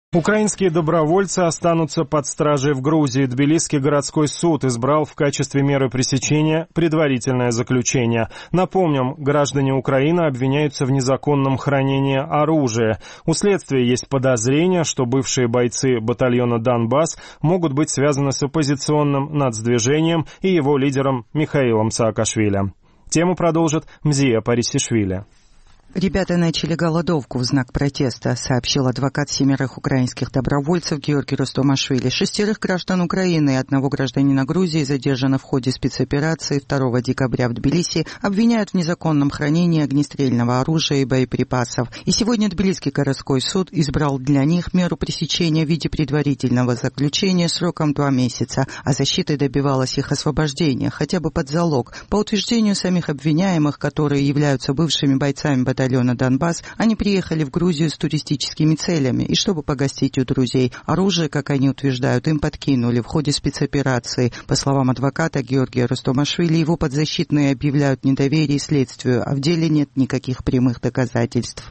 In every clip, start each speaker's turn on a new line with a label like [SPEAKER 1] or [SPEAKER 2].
[SPEAKER 1] Украинские добровольцы останутся под стражей в Грузии. Тбилисский городской суд избрал в качестве меры пресечения предварительное заключение. Напомним, граждане Украины обвиняются в незаконном хранении оружия. У следствия есть подозрение, что бывшие бойцы батальона «Донбасс» могут быть связаны с оппозиционным нацдвижением и его лидером Михаилом Саакашвили. Тему продолжит Мзия Парисишвили.
[SPEAKER 2] Ребята начали голодовку в знак протеста, сообщил адвокат 7 украинских добровольцев Георгий Ростомашвили. 6 граждан Украины и 1 гражданина Грузии задержано в ходе спецоперации 2 декабря в Тбилиси, обвиняют в незаконном хранении огнестрельного оружия и боеприпасов. И сегодня Тбилисский городской суд избрал для них меру пресечения в виде предварительного заключения сроком 2 месяца, а защита добивалась их освобождения, хотя бы под залог. По утверждению самих обвиняемых, которые являются бывшими бойцами батальона «Донбасс», они приехали в Грузию с туристическими целями, и чтобы погостить у друзей. Оружие, как они утверждают, им подкинули в ходе спецоперации. По словам адвоката Георгия Ростомашвили, его подзащитные объявляют недоверие следствию, а в деле нет никаких прямых доказательств.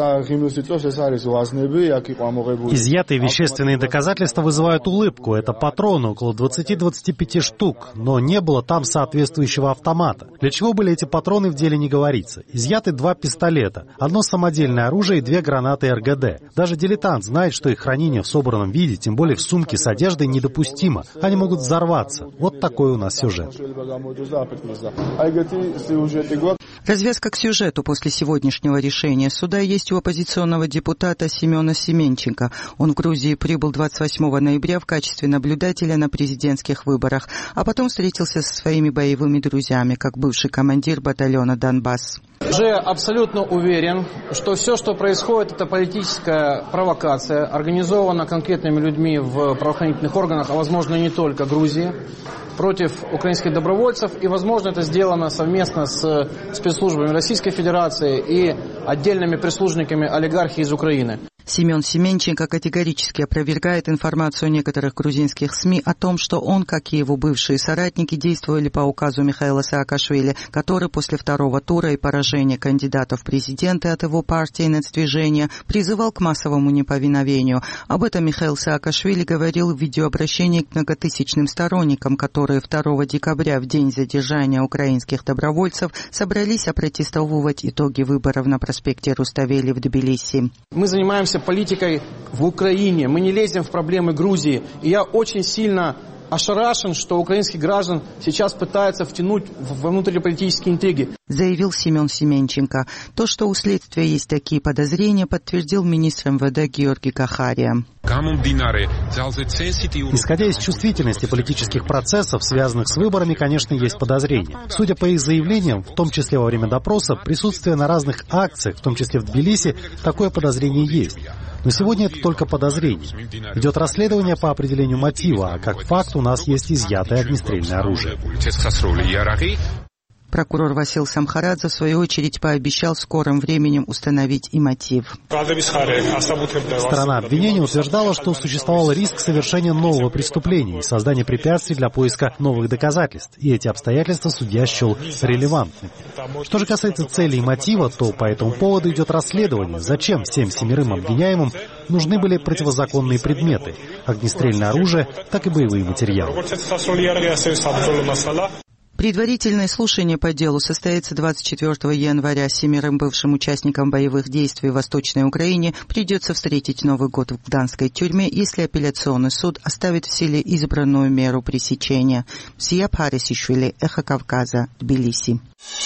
[SPEAKER 3] Изъятые вещественные доказательства вызывают улыбку. Это патроны, около 20-25 штук, но не было там соответствующего автомата. Для чего были эти патроны, в деле не говорится. Изъяты 2 пистолета, 1 самодельное оружие и 2 гранаты РГД. Даже дилетант знает, что их хранение в собранном виде, тем более в сумке с одеждой, недопустимо. Они могут взорваться. Вот такой у нас сюжет.
[SPEAKER 2] Развязка к сюжету после сегодняшнего решения суда есть у оппозиционного депутата Семена Семенченко. Он в Грузии прибыл 28 ноября в качестве наблюдателя на президентских выборах, а потом встретился со своими боевыми друзьями, как бывший командир батальона «Донбасс».
[SPEAKER 4] Уже абсолютно уверен, что все, что происходит, это политическая провокация, организована конкретными людьми в правоохранительных органах, а возможно и не только Грузии, против украинских добровольцев. И, возможно, это сделано совместно с спецслужбами Российской Федерации и отдельными прислужниками олигархии из Украины.
[SPEAKER 2] Семен Семенченко категорически опровергает информацию некоторых грузинских СМИ о том, что он, как и его бывшие соратники, действовали по указу Михаила Саакашвили, который после 2-го тура и поражения кандидата в президенты от его партии нацдвижения призывал к массовому неповиновению. Об этом Михаил Саакашвили говорил в видеообращении к многотысячным сторонникам, которые 2 декабря, в день задержания украинских добровольцев, собрались опротестовывать итоги выборов на проспекте Руставели в Тбилиси.
[SPEAKER 4] Мы занимаемся политикой в Украине, мы не лезем в проблемы Грузии. И я очень сильно ошарашен, что украинских граждан сейчас пытаются втянуть во внутриполитические интриги.
[SPEAKER 2] Заявил Семен Семенченко. То, что у следствия есть такие подозрения, подтвердил министр МВД Георгий Кахария.
[SPEAKER 3] Исходя из чувствительности политических процессов, связанных с выборами, конечно, есть подозрения. Судя по их заявлениям, в том числе во время допроса, присутствие на разных акциях, в том числе в Тбилиси, такое подозрение есть. Но сегодня это только подозрение. Идет расследование по определению мотива, а как факт у нас есть изъятое огнестрельное оружие.
[SPEAKER 2] Прокурор Васил Самхарадзе, в свою очередь, пообещал в скором времени установить и мотив.
[SPEAKER 3] Сторона обвинения утверждала, что существовал риск совершения нового преступления и создания препятствий для поиска новых доказательств, и эти обстоятельства судья счел релевантными. Что же касается цели и мотива, то по этому поводу идет расследование. Зачем всем 7 обвиняемым нужны были противозаконные предметы, огнестрельное оружие, так и боевые материалы.
[SPEAKER 2] Предварительное слушание по делу состоится 24 января. 7 бывшим участникам боевых действий в Восточной Украине придется встретить Новый год в гданской тюрьме, если апелляционный суд оставит в силе избранную меру пресечения. Мзия Парисишвили, Эхо Кавказа, Тбилиси.